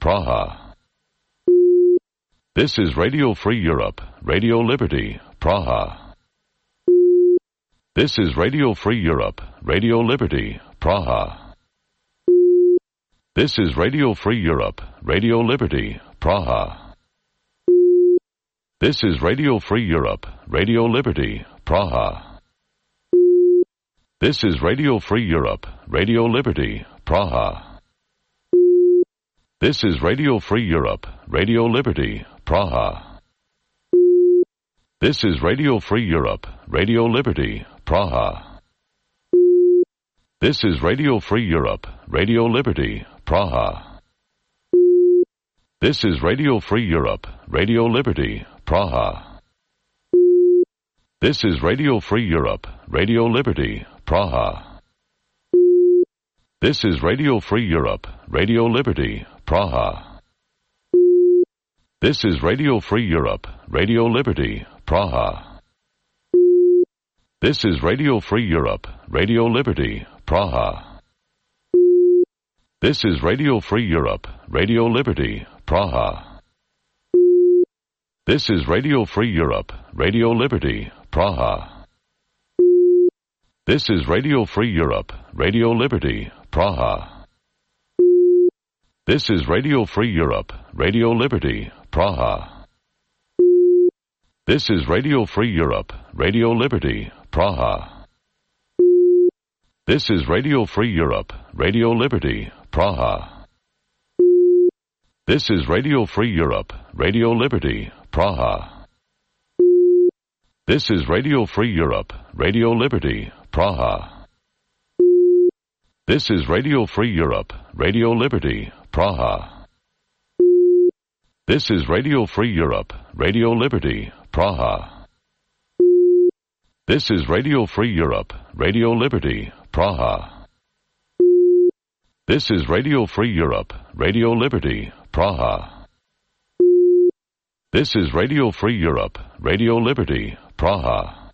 Praha. This is Radio Free Europe, Radio Liberty, Praha. This is Radio Free Europe, Radio Liberty, Praha. This is Radio Free Europe, Radio Liberty, Praha. This is Radio Free Europe, Radio Liberty, Praha. This is Radio Free Europe, Radio Liberty, Praha. This is Radio Free Europe, Radio Liberty, Praha. This is Radio Free Europe, Radio Liberty, Praha. This is Radio Free Europe, Radio Liberty, Praha. This is Radio Free Europe, Radio Liberty, Praha. This is Radio Free Europe, Radio Liberty, Praha. This is Radio Free Europe, Radio Liberty, Praha. This is Radio Free Europe, Radio Liberty, Praha. This is Radio Free Europe, Radio Liberty, Praha. This is Radio Free Europe, Radio Liberty, Praha. This is Radio Free Europe, Radio Liberty, Praha. This is Radio Free Europe, Radio Liberty, Praha. This is Radio Free Europe, Radio Liberty, Praha. This is Radio Free Europe, Radio Liberty, Praha. This is Radio Free Europe, Radio Liberty, Praha. This is Radio Free Europe, Radio Liberty, Praha. This is Radio Free Europe, Radio Liberty, Praha. This is Radio Free Europe, Radio Liberty, Praha. This is Radio Free Europe, Radio Liberty, Praha. This is Radio Free Europe, Radio Liberty, Praha. This is Radio Free Europe, Radio Liberty, Praha. This is Radio Free Europe, Radio Liberty, Praha.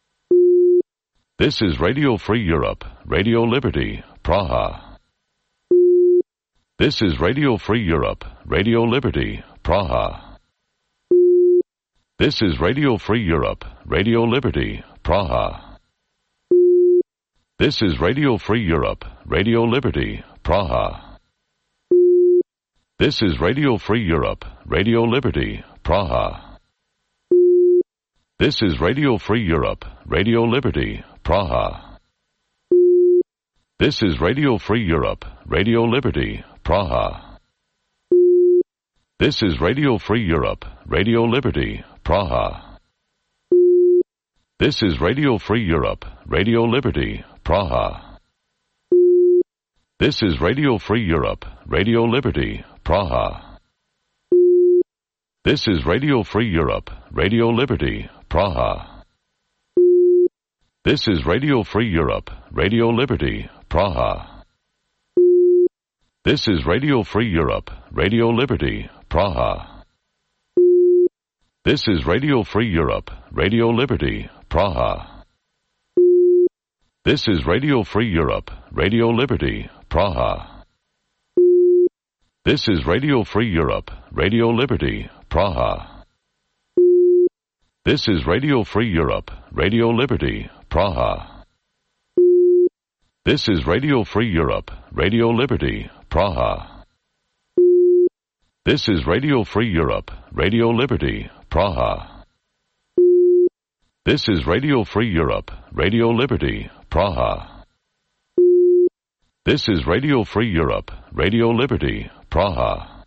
This is Radio Free Europe, Radio Liberty, Praha. This is Radio Free Europe, Radio Liberty, Praha. This is Radio Free Europe, Radio Liberty, Praha. This is Radio Free Europe, Radio Liberty, Praha. This is Radio Free Europe, Radio Liberty, Praha. This is Radio Free Europe, Radio Liberty, Praha. This is Radio Free Europe, Radio Liberty, Praha. This is Radio Free Europe, Radio Liberty, Praha. This is Radio Free Europe, Radio Liberty, Praha. This is Radio Free Europe, Radio Liberty, Praha. This is Radio Free Europe, Radio Liberty, Praha. This is Radio Free Europe, Radio Liberty, Praha. This is Radio Free Europe, Radio Liberty, Praha. This is Radio Free Europe, Radio Liberty, Praha. This is Radio Free Europe, Radio Liberty, Praha. This is Radio Free Europe, Radio Liberty, Praha. This is Radio Free Europe, Radio Liberty, Praha. This is Radio Free Europe, Radio Liberty, Praha. This is Radio Free Europe, Radio Liberty, Praha. This is Radio Free Europe, Radio Liberty, Praha. This is Radio Free Europe, Radio Liberty, Praha.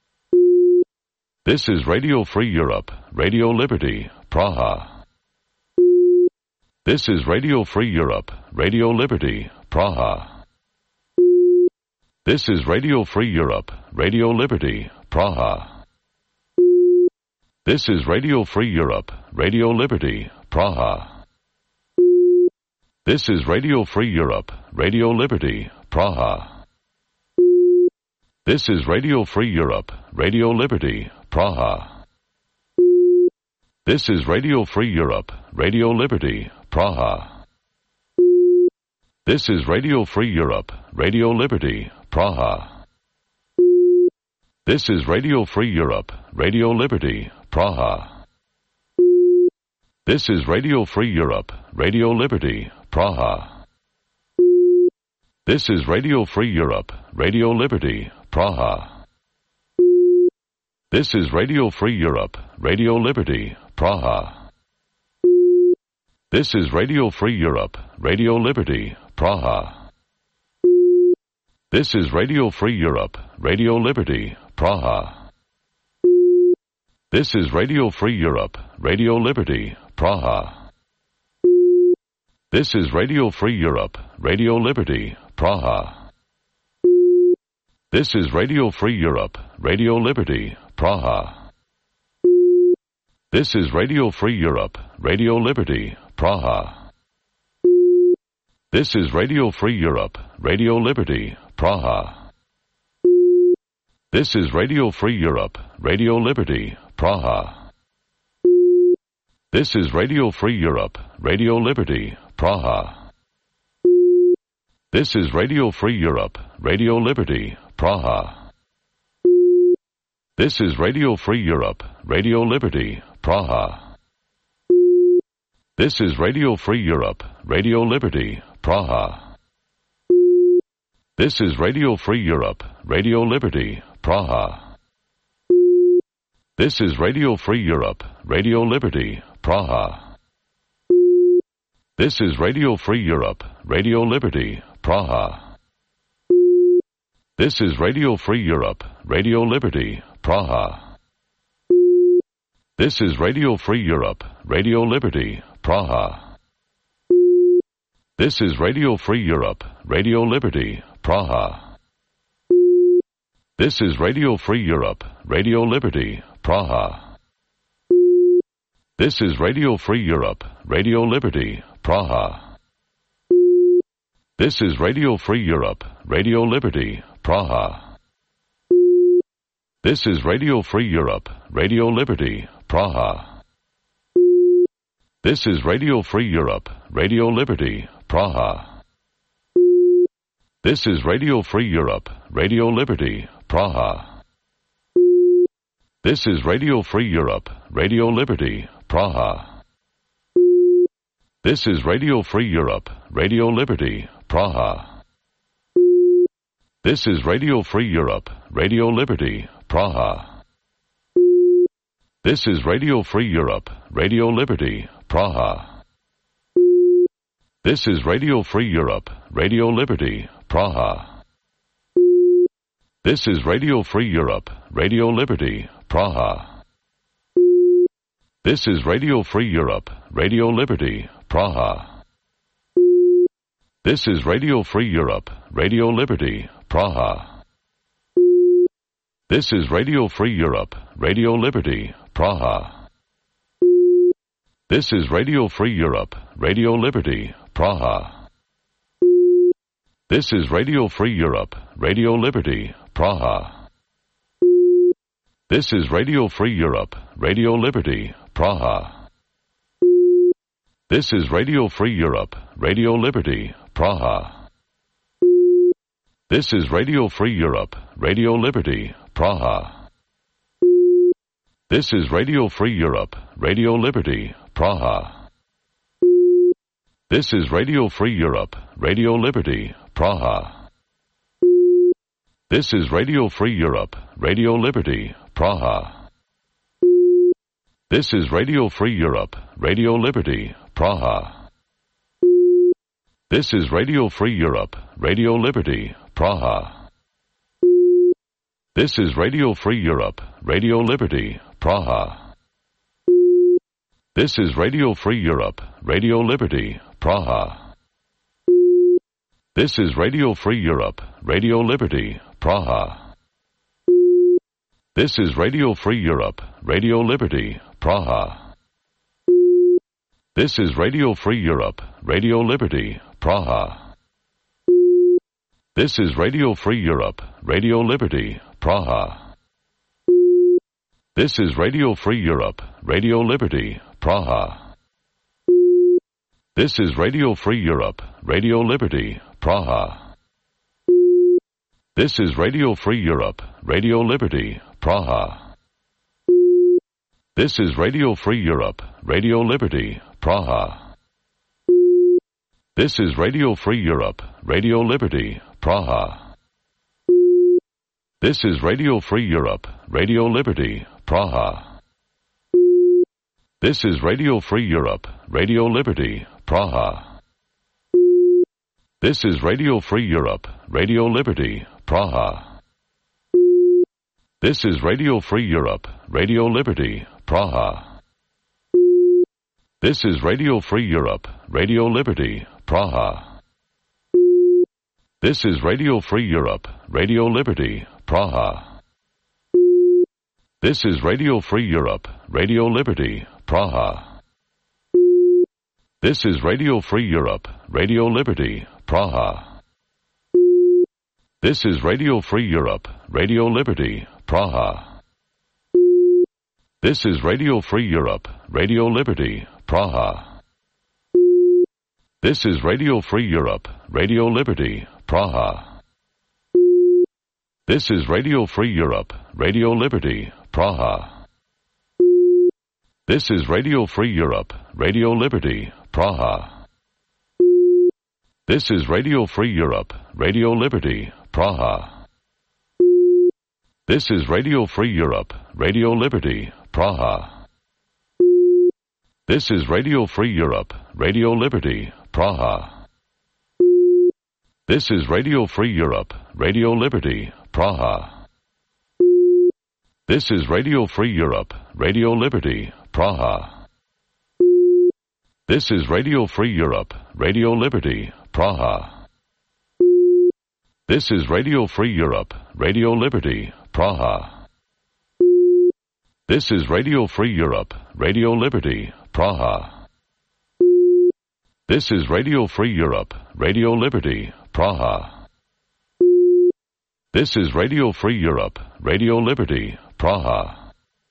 This is Radio Free Europe, Radio Liberty, Praha. This is Radio Free Europe, Radio Liberty, Praha. This is Radio Free Europe, Radio Liberty, Praha. This is Radio Free Europe, Radio Liberty, Praha. This is Radio Free Europe, Radio Liberty, Praha. This is Radio Free Europe, Radio Liberty, Praha. This is Radio Free Europe, Radio Liberty, Praha. This is Radio Free Europe, Radio Liberty, Praha. This is Radio Free Europe, Radio Liberty, Praha. This is Radio Free Europe, Radio Liberty, Praha. This is Radio Free Europe, Radio Liberty, Praha. This is Radio Free Europe, Radio Liberty, Praha. This is Radio Free Europe, Radio Liberty, Praha. This is Radio Free Europe, Radio Liberty, Praha. This is Radio Free Europe, Radio Liberty, Praha. This is Radio Free Europe, Radio Liberty, Praha. This is Radio Free Europe, Radio Liberty, Praha. This is Radio Free Europe, Radio Liberty, Praha. This is Radio Free Europe, Radio Liberty, Praha. This is Radio Free Europe, Radio Liberty, Praha. This is Radio Free Europe, Radio Liberty, Praha. This is Radio Free Europe, Radio Liberty, Praha. This is Radio Free Europe, Radio Liberty, Praha. This is Radio Free Europe, Radio Liberty, Praha. This is Radio Free Europe, Radio Liberty, Praha. This is Radio Free Europe, Radio Liberty, Praha. This is Radio Free Europe, Radio Liberty, Praha. This is Radio Free Europe, Radio Liberty, Praha. This is Radio Free Europe, Radio Liberty, Praha. This is Radio Free Europe, Radio Liberty, Praha. This is Radio Free Europe, Radio Liberty, Praha. This is Radio Free Europe, Radio Liberty, Praha. This is Radio Free Europe, Radio Liberty, Praha. This is Radio Free Europe, Radio Liberty, Praha. This is Radio Free Europe, Radio Liberty, Praha. This is Radio Free Europe, Radio Liberty, Praha. This is Radio Free Europe, Radio Liberty, Praha. This is Radio Free Europe, Radio Liberty, Praha. This is Radio Free Europe, Radio Liberty, Praha. This is Radio Free Europe, Radio Liberty, Praha. This is Radio Free Europe, Radio Liberty, Praha. This is Radio Free Europe, Radio Liberty, Praha. This is Radio Free Europe, Radio Liberty, Praha. This is Radio Free Europe, Radio Liberty, Praha. This is Radio Free Europe, Radio Liberty, Praha. This is Radio Free Europe, Radio Liberty, Praha. This is Radio Free Europe, Radio Liberty, Praha. This is Radio Free Europe, Radio Liberty, Praha. This is Radio Free Europe, Radio Liberty, Praha. This is Radio Free Europe, Radio Liberty, Praha. This is Radio Free Europe, Radio Liberty, Praha. This is Radio Free Europe, Radio Liberty, Praha. This is Radio Free Europe, Radio Liberty, Praha. This is Radio Free Europe, Radio Liberty, Praha. This is Radio Free Europe, Radio Liberty, Praha. This is Radio Free Europe, Radio Liberty, Praha. This is Radio Free Europe, Radio Liberty, Praha. This is Radio Free Europe, Radio Liberty, Praha. This is Radio Free Europe, Radio Liberty, Praha. This is Radio Free Europe, Radio Liberty, Praha. This is Radio Free Europe, Radio Liberty, Praha. This is Radio Free Europe, Radio Liberty, Praha. This is Radio Free Europe, Radio Liberty, Praha. This is Radio Free Europe, Radio Liberty, Praha. This is Radio Free Europe, Radio Liberty, Praha. This is Radio Free Europe, Radio Liberty, Praha. This is Radio Free Europe, Radio Liberty, Praha. This is Radio Free Europe, Radio Liberty, Praha. This is Radio Free Europe, Radio Liberty, Praha. This is Radio Free Europe, Radio Liberty, Praha. This is Radio Free Europe, Radio Liberty, Praha. This is Radio Free Europe, Radio Liberty, Praha. This is Radio Free Europe, Radio Liberty, Praha. This is Radio Free Europe, Radio Liberty, Praha. This is Radio Free Europe, Radio Liberty, Praha. This is Radio Free Europe, Radio Liberty, Praha. This is Radio Free Europe, Radio Liberty, Praha. This is Radio Free Europe, Radio Liberty, Praha. This is Radio Free Europe, Radio Liberty, Praha. This is Radio Free Europe, Radio Liberty, Praha. This is Radio Free Europe, Radio Liberty, Praha. This is Radio Free Europe, Radio Liberty, Praha. This is Radio Free Europe, Radio Liberty, Praha. This is Radio Free Europe, Radio Liberty, Praha. This is Radio Free Europe, Radio Liberty, Praha. This is Radio Free Europe, Radio Liberty, Praha. This is Radio Free Europe, Radio Liberty, Praha. This is Radio Free Europe, Radio Liberty, Praha. This is Radio Free Europe, Radio Liberty, Praha.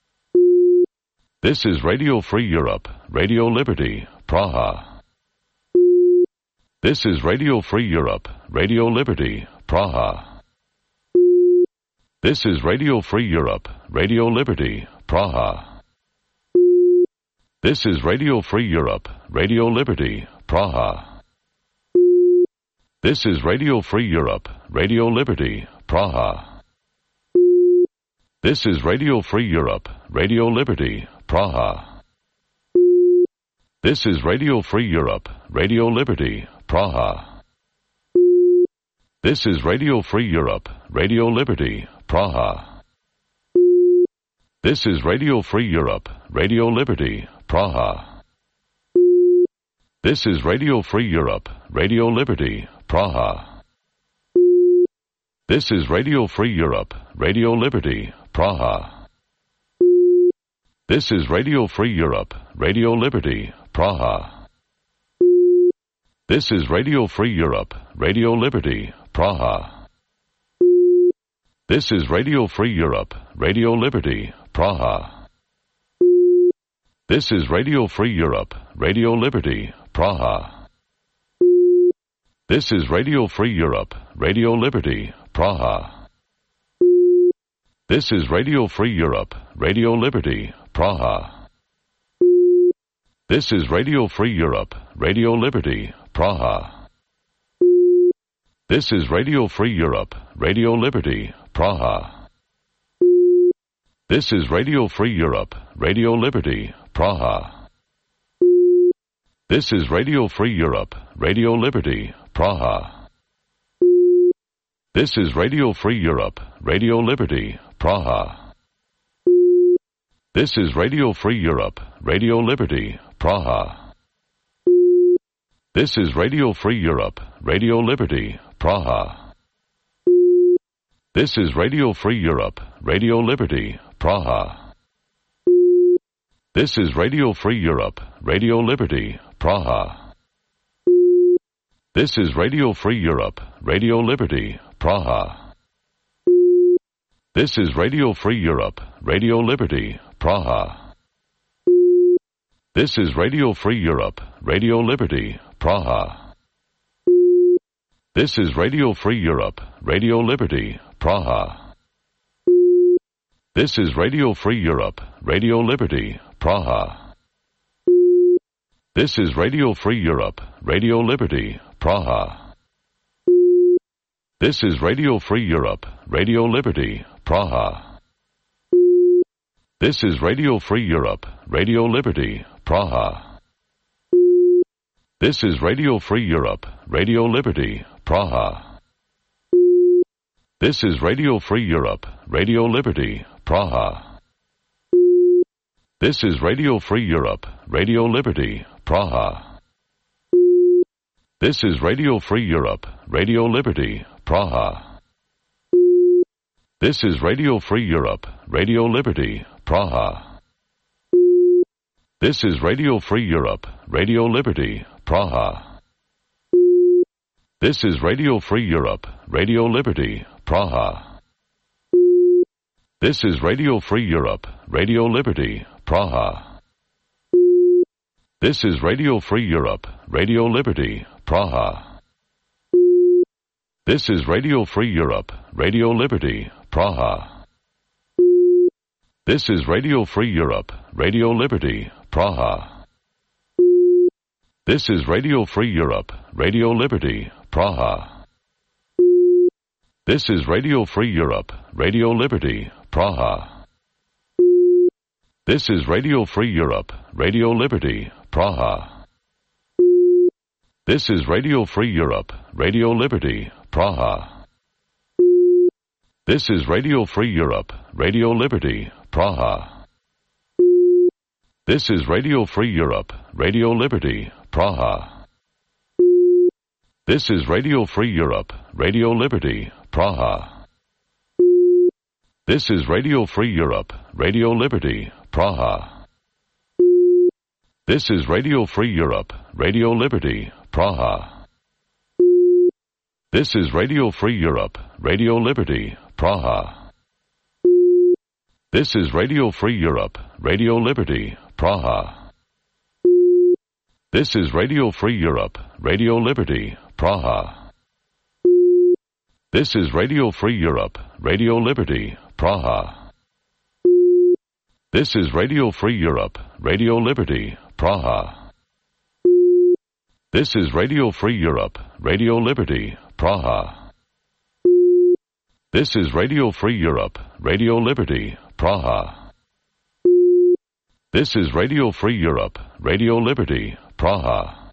This is Radio Free Europe, Radio Liberty, Praha. This is Radio Free Europe, Radio Liberty, Praha. This is Radio Free Europe, Radio Liberty, Praha. This is Radio Free Europe, Radio Liberty, Praha. This is Radio Free Europe, Radio Liberty, Praha. This is Radio Free Europe, Radio Liberty, Praha. This is Radio Free Europe, Radio Liberty, Praha. This is Radio Free Europe, Radio Liberty, Praha. This is Radio Free Europe, Radio Liberty, Praha. This is Radio Free Europe, Radio Liberty, Praha. This is Radio Free Europe, Radio Liberty, Praha. This is Radio Free Europe, Radio Liberty, Praha. This is Radio Free Europe, Radio Liberty, Praha. This is Radio Free Europe, Radio Liberty, Praha. This is Radio Free Europe, Radio Liberty, Praha. This is Radio Free Europe, Radio Liberty, Praha. This is Radio Free Europe, Radio Liberty, Praha. This is Radio Free Europe, Radio Liberty, Praha. This is Radio Free Europe, Radio Liberty, Praha. This is Radio Free Europe, Radio Liberty, Praha. This is Radio Free Europe, Radio Liberty, Praha. This is Radio Free Europe, Radio Liberty, Praha. This is Radio Free Europe, Radio Liberty, Praha. This is Radio Free Europe, Radio Liberty, Praha. This is Radio Free Europe, Radio Liberty, Praha. This is Radio Free Europe, Radio Liberty, Praha. This is Radio Free Europe, Radio Liberty, Praha. This is Radio Free Europe, Radio Liberty, Praha. This is Radio Free Europe, Radio Liberty, Praha. This is Radio Free Europe, Radio Liberty, Praha. This is Radio Free Europe, Radio Liberty, Praha. This is Radio Free Europe, Radio Liberty, Praha. This is Radio Free Europe, Radio Liberty, Praha. This is Radio Free Europe, Radio Liberty, Praha. This is Radio Free Europe, Radio Liberty, Praha. This is Radio Free Europe, Radio Liberty, Praha. This is Radio Free Europe, Radio Liberty, Praha. This is Radio Free Europe, Radio Liberty, Praha. This is Radio Free Europe, Radio Liberty, Praha. This is Radio Free Europe, Radio Liberty, Praha. This is Radio Free Europe, Radio Liberty, Praha. This is Radio Free Europe, Radio Liberty, Praha. This is Radio Free Europe, Radio Liberty, Praha. This is Radio Free Europe, Radio Liberty, Praha. This is Radio Free Europe, Radio Liberty, Praha. This is Radio Free Europe, Radio Liberty, Praha. This is Radio Free Europe, Radio Liberty, Praha. This is Radio Free Europe, Radio Liberty, Praha. This is Radio Free Europe, Radio Liberty, Praha. This is Radio Free Europe, Radio Liberty, Praha. This is Radio Free Europe, Radio Liberty, Praha. This is Radio Free Europe, Radio Liberty, Praha. This is Radio Free Europe, Radio Liberty, Praha. This is Radio Free Europe, Radio Liberty, Praha. This is Radio Free Europe, Radio Liberty, Praha. This is Radio Free Europe, Radio Liberty, Praha. This is Radio Free Europe, Radio Liberty, Praha. This is Radio Free Europe, Radio Liberty, Praha. This is Radio Free Europe, Radio Liberty, Praha. This is Radio Free Europe, Radio Liberty, Praha. This is Radio Free Europe, Radio Liberty, Praha. This is Radio Free Europe, Radio Liberty, Praha.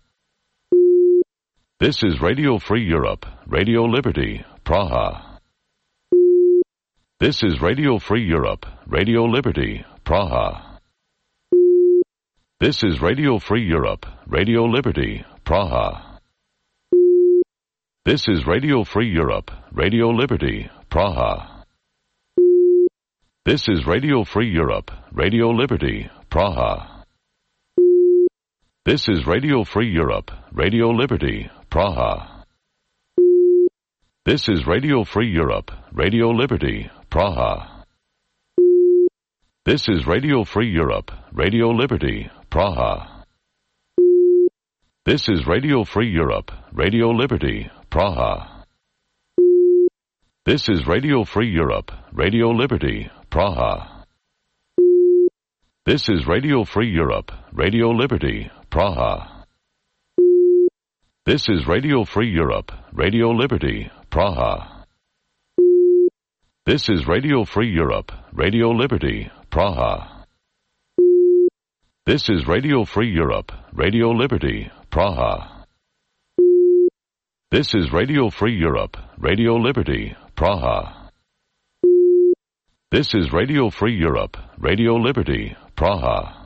This is Radio Free Europe, Radio Liberty, Praha. This is Radio Free Europe, Radio Liberty, Praha. This is Radio Free Europe, Radio Liberty, Praha. This is Radio Free Europe, Radio Liberty, Praha. This is Radio Free Europe, Radio Liberty, Praha. This is Radio Free Europe, Radio Liberty, Praha. This is Radio Free Europe, Radio Liberty, Praha. This is Radio Free Europe, Radio Liberty, Praha. This is Radio Free Europe, Radio Liberty, Praha. This is Radio Free Europe, Radio Liberty, Praha. This is Radio Free Europe, Radio Liberty, Praha. This is Radio Free Europe, Radio Liberty, Praha. This is Radio Free Europe, Radio Liberty, Praha. This is Radio Free Europe, Radio Liberty, Praha. This is Radio Free Europe, Radio Liberty, Praha. This is Radio Free Europe, Radio Liberty, Praha.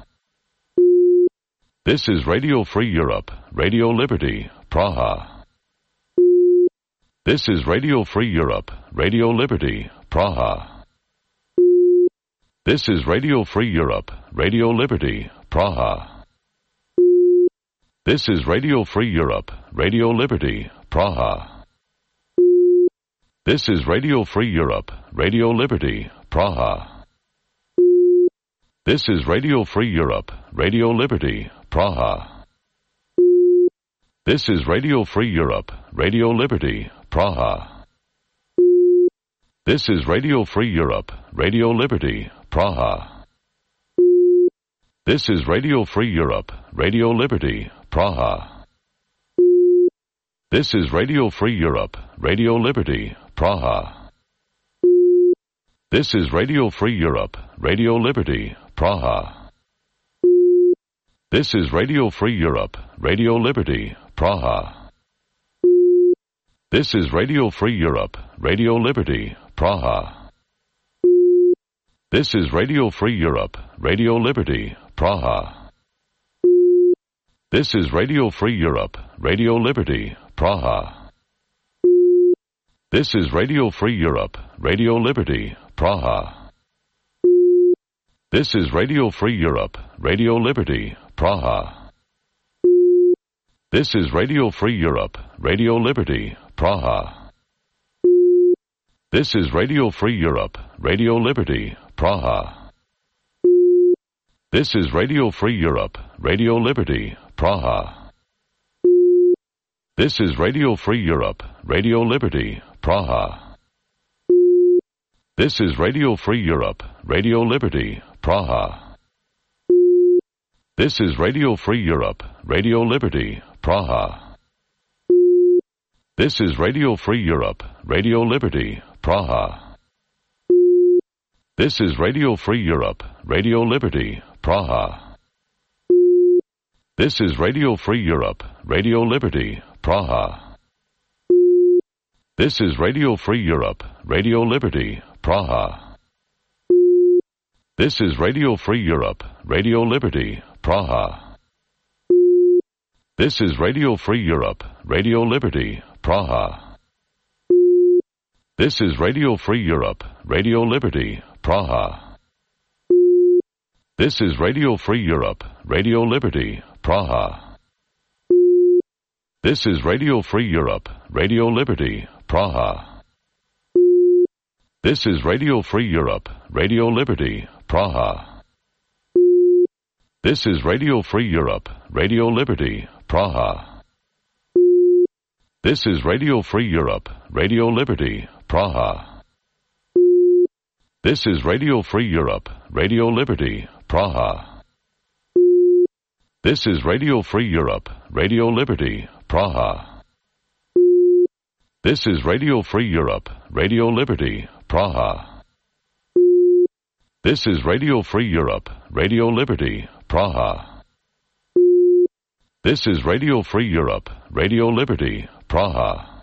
This is Radio Free Europe, Radio Liberty, Praha. This is Radio Free Europe, Radio Liberty, Praha. This is Radio Free Europe, Radio Liberty, Praha. This is Radio Free Europe, Radio Liberty, Praha. This is Radio Free Europe, Radio Liberty, Praha. This is Radio Free Europe, Radio Liberty, Praha. This is Radio Free Europe, Radio Liberty, Praha. This is Radio Free Europe, Radio Liberty, Praha. This is Radio Free Europe, Radio Liberty, Praha. This is Radio Free Europe, Radio Liberty, Praha. This is Radio Free Europe, Radio Liberty, Praha. This is Radio Free Europe, Radio Liberty, Praha. This is Radio Free Europe, Radio Liberty, Praha. This is Radio Free Europe, Radio Liberty, Praha. This is Radio Free Europe, Radio Liberty, Praha. This is Radio Free Europe, Radio Liberty, Praha. This is Radio Free Europe, Radio Liberty, Praha. This is Radio Free Europe, Radio Liberty, Praha. This is Radio Free Europe, Radio Liberty, Praha. This is Radio Free Europe, Radio Liberty, Praha. This is Radio Free Europe, Radio Liberty, Praha. This is Radio Free Europe, Radio Liberty, Praha. This is Radio Free Europe, Radio Liberty, Praha. This is Radio Free Europe, Radio Liberty, Praha. This is Radio Free Europe, Radio Liberty, Praha. This is Radio Free Europe, Radio Liberty, Praha. This is Radio Free Europe, Radio Liberty, Praha. This is Radio Free Europe, Radio Liberty, Praha. This is Radio Free Europe, Radio Liberty, Praha. This is Radio Free Europe, Radio Liberty, Praha. This is Radio Free Europe, Radio Liberty, Praha. This is Radio Free Europe, Radio Liberty, Praha. This is Radio Free Europe, Radio Liberty, Praha. This is Radio Free Europe, Radio Liberty, Praha. This is Radio Free Europe, Radio Liberty, Praha. This is Radio Free Europe, Radio Liberty, Praha. This is Radio Free Europe, Radio Liberty, Praha. This is Radio Free Europe, Radio Liberty, Praha. This is Radio Free Europe, Radio Liberty, Praha. This is Radio Free Europe, Radio Liberty, Praha.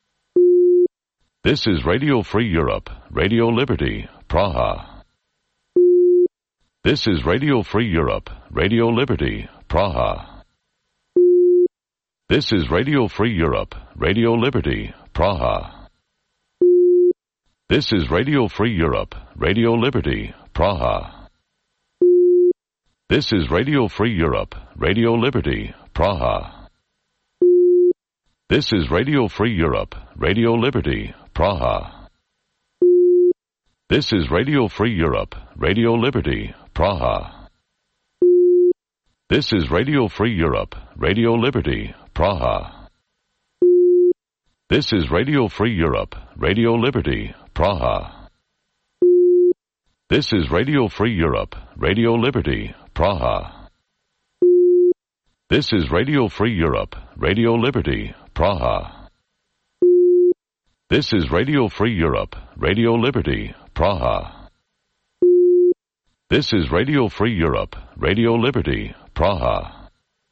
This is Radio Free Europe, Radio Liberty, Praha. This is Radio Free Europe, Radio Liberty, Praha. This is Radio Free Europe, Radio Liberty, Praha. This is Radio Free Europe, Radio Liberty, Praha. This is Radio Free Europe, Radio Liberty, Praha. This is Radio Free Europe, Radio Liberty, Praha. This is Radio Free Europe, Radio Liberty, Praha. This is Radio Free Europe, Radio Liberty, Praha. This is Radio Free Europe, Radio Liberty, Praha. This is Radio Free Europe, Radio Liberty, Praha. This is Radio Free Europe, Radio Liberty, Praha. This is Radio Free Europe, Radio Liberty, Praha. This is Radio Free Europe, Radio Liberty, Praha.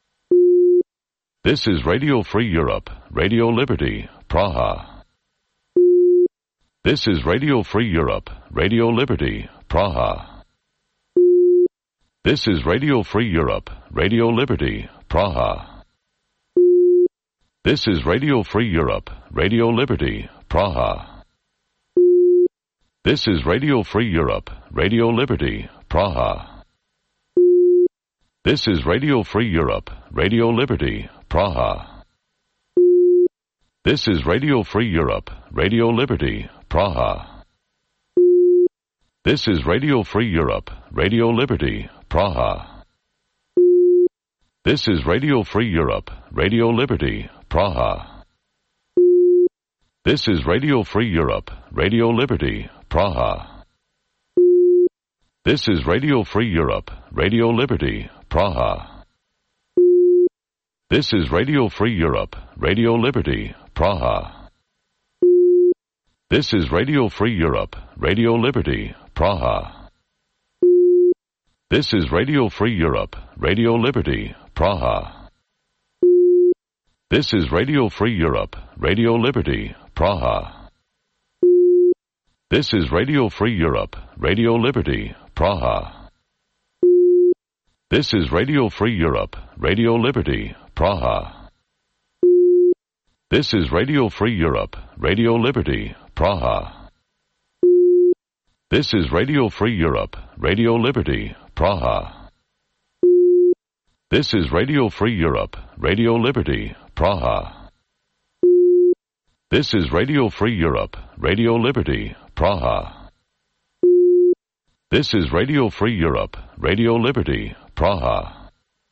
This is Radio Free Europe, Radio Liberty, Praha. This is Radio Free Europe, Radio Liberty, Praha. This is Radio Free Europe, Radio Liberty, Praha. This is Radio Free Europe, Radio Liberty, Praha. This is Radio Free Europe, Radio Liberty, Praha. This is Radio Free Europe, Radio Liberty, Praha. This is Radio Free Europe, Radio Liberty, Praha. This is Radio Free Europe, Radio Liberty, Praha. This is Radio Free Europe, Radio Liberty, Praha. This is Radio Free Europe, Radio Liberty, Praha. This is Radio Free Europe, Radio Liberty, Praha. This is Radio Free Europe, Radio Liberty, Praha. This is Radio Free Europe, Radio Liberty, Praha. This is Radio Free Europe, Radio Liberty, Praha. This is Radio Free Europe, Radio Liberty, Praha. This is Radio Free Europe, Radio Liberty, Praha. This is Radio Free Europe, Radio Liberty, Praha. This is Radio Free Europe, Radio Liberty, Praha. This is Radio Free Europe, Radio Liberty, Praha. This is Radio Free Europe, Radio Liberty, Praha. This is Radio Free Europe, Radio Liberty, Praha. This is Radio Free Europe, Radio Liberty, Praha.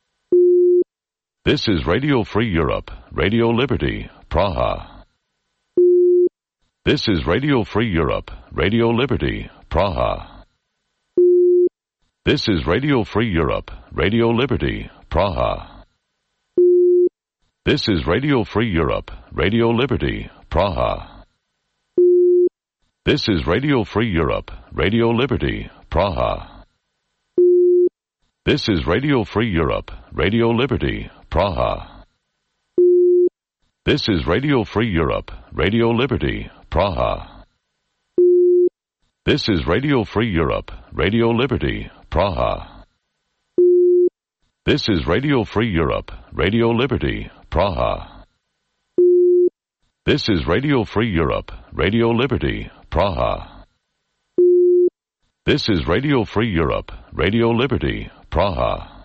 This is Radio Free Europe, Radio Liberty, Praha. This is Radio Free Europe, Radio Liberty, Praha. This is Radio Free Europe, Radio Liberty, Praha. This is Radio Free Europe, Radio Liberty, Praha. This is Radio Free Europe, Radio Liberty, Praha. This is Radio Free Europe, Radio Liberty, Praha. This is Radio Free Europe, Radio Liberty, Praha. This is Radio Free Europe, Radio Liberty, Praha. This is Radio Free Europe, Radio Liberty, Praha. This is Radio Free Europe, Radio Liberty, Praha. This is Radio Free Europe, Radio Liberty, Praha.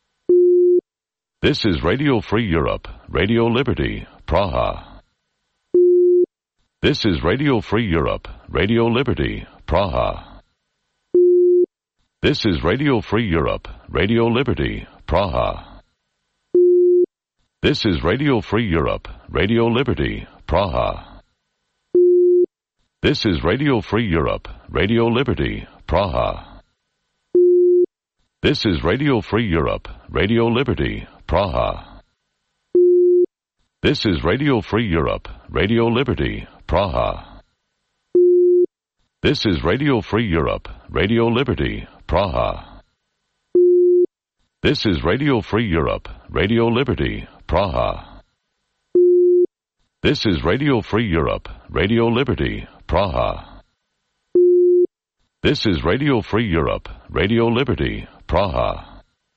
This is Radio Free Europe, Radio Liberty, Praha. This is Radio Free Europe, Radio Liberty, Praha. This is Radio Free Europe, Radio Liberty, Praha. This is Radio Free Europe, Radio Liberty, Praha. This is Radio Free Europe, Radio Liberty, Praha. This is Radio Free Europe, Radio Liberty, Praha. This is Radio Free Europe, Radio Liberty, Praha. This is Radio Free Europe, Radio Liberty, Praha. This is Radio Free Europe, Radio Liberty, Praha. This is Radio Free Europe, Radio Liberty, Praha. This is Radio Free Europe, Radio Liberty, Praha.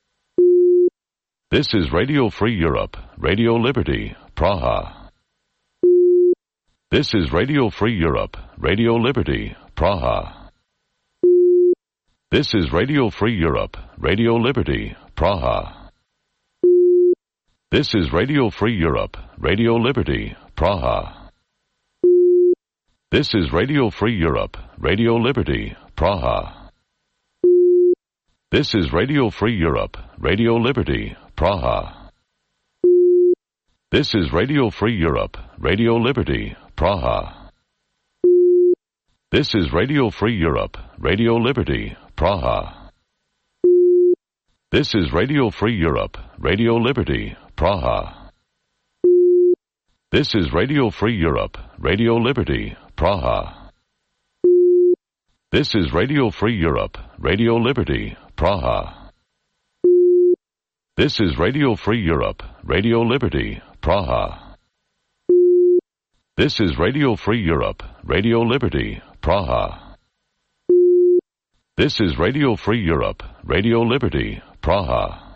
This is Radio Free Europe, Radio Liberty, Praha. This is Radio Free Europe, Radio Liberty, Praha. This is Radio Free Europe, Radio Liberty, Praha. This is Radio Free Europe, Radio Liberty, Praha. This is Radio Free Europe, Radio Liberty, Praha. This is Radio Free Europe, Radio Liberty, Praha. This is Radio Free Europe, Radio Liberty, Praha. This is Radio Free Europe, Radio Liberty, Praha. This is Radio Free Europe, Radio Liberty, Praha. This is Radio Free Europe, Radio Liberty, Praha. This is Radio Free Europe, Radio Liberty, Praha. This is Radio Free Europe, Radio Liberty, Praha. This is Radio Free Europe, Radio Liberty, Praha. This is Radio Free Europe, Radio Liberty, Praha.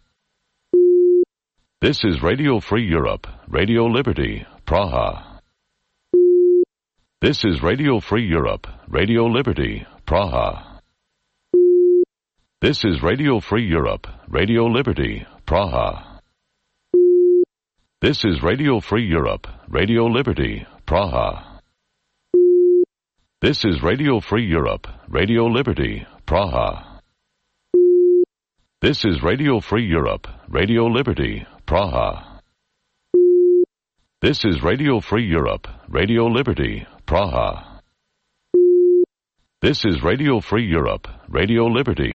This is Radio Free Europe, Radio Liberty, Praha. This is Radio Free Europe, Radio Liberty, Praha. This is Radio Free Europe, Radio Liberty, Praha. This is Radio Free Europe, Radio Liberty, Praha. This is Radio Free Europe, Radio Liberty, Praha. This is Radio Free Europe, Radio Liberty, Praha. This is Radio Free Europe, Radio Liberty, Praha. This is Radio Free Europe, Radio Liberty.